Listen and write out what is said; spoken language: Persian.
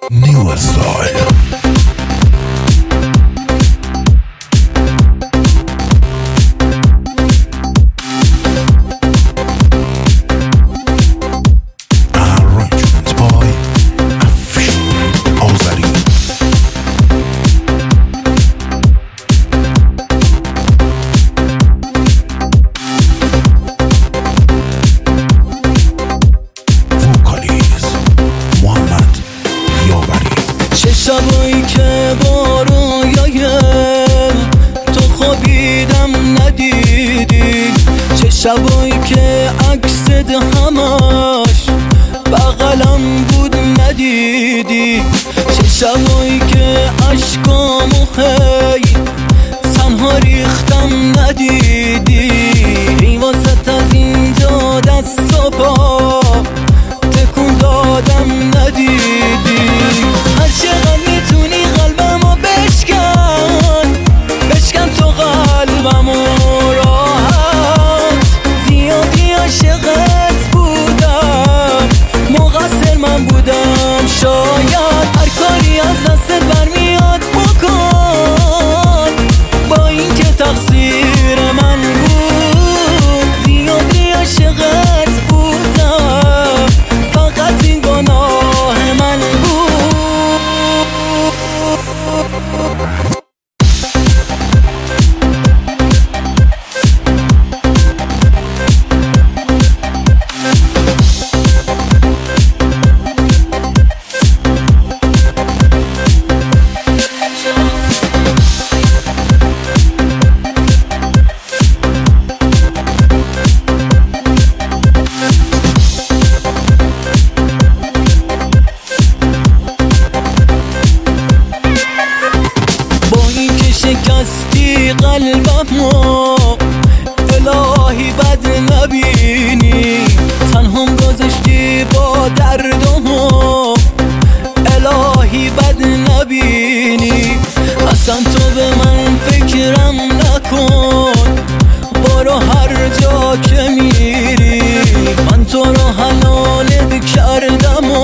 New style. شبایی که با رویایم تو خوابیدم ندیدی، چه شبایی که عکست همش بغلم بود ندیدی، چه شبایی که عشقامو هی تنها ریختم ندیدی، ای واسط از اینجا دست و پا تکون دادم ندیدی. هر چقدر میتونی قلبمو بشکن تو قلبمو راحت، زیادی عاشقت بودم، مقصر من بودم شاید، هر کاری از دستت برمیاد بکن با این که تقصیر من بود، زیادی عاشقت بودم فقط این گناه من بود. شکستی قلبمو الهی بد نبینی، تنهم گذاشتی با دردمو الهی بد نبینی، اصلا تو به من فکرم نکن، برو هر جا که میری من تو رو حلالت کردم